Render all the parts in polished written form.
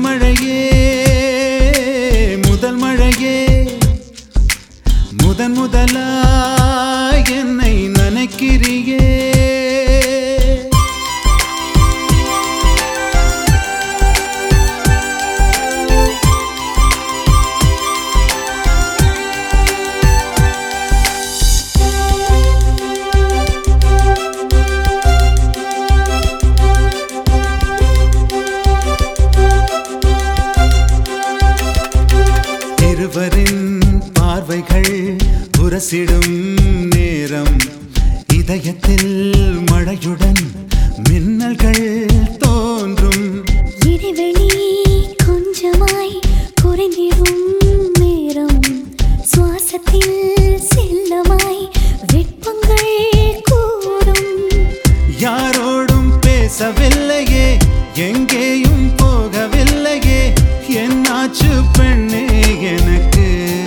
மழையே முதல் மழையே முதன் முதலாய் என்னை நனைக்கிறியே இருவரின் பார்வைகள் உரசிடும் நேரம் இதயத்தில் மழையுடன் மின்னல்கள் தோன்றும் இடைவெளி கொஞ்சமாய் குறைந்திடும் நேரம் சுவாசத்தில் செல்லமாய் வெப்பங்கள் கூடும் யாரோடும் பேசவில்லையே எங்கேயும் போகவில்லையே என்னாச்சு பெண்ணே எனக்கு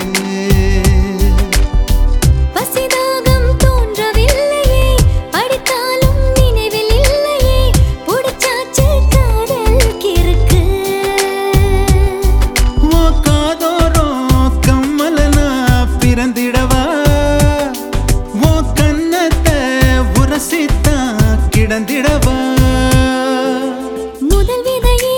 பசிதாகம் தோன்றவில்லையே படித்தாலும் நினைவில் இல்லையே புடிச்சாச்சு காதல் கிறுக்கு ஓ காதோரோ கம்மலனா பிறந்திடவா ஓ கண்ணத்தை உரசித்தா கிடந்திடவா முதல் விதையே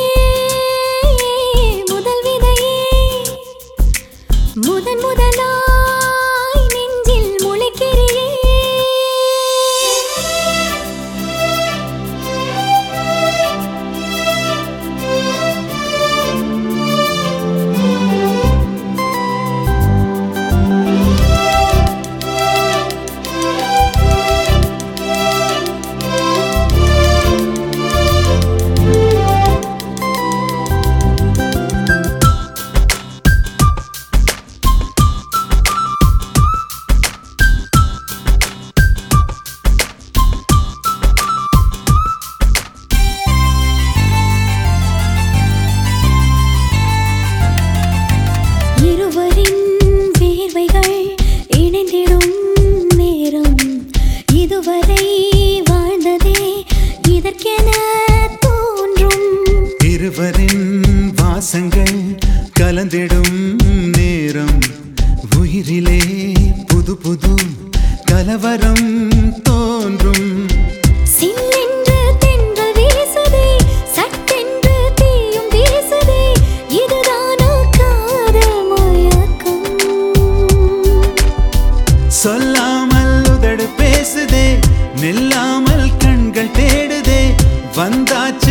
முதல் விதையே முதன் முதலாய் நெஞ்சில் முளைக்கிறியே இருவரின் வேர்வைகள் இணைந்திடும் நேரம் இதுவரை வாழ்ந்ததே இதற்கென தோன்றும் இருவரின் வாசங்கள் கலந்திடும் நேரம் உயிரிலே புது புது கலவரம் தோன்றும் சில்லென்று தென்றல் வீசுதே சட்டென்று தீயும் வீசுதே இதுதானா காதல் மயக்கம் சொல்லாமல் உதடு பேசுதே நில்லாமல் கண்கள் தேடுதே வந்தாச்சு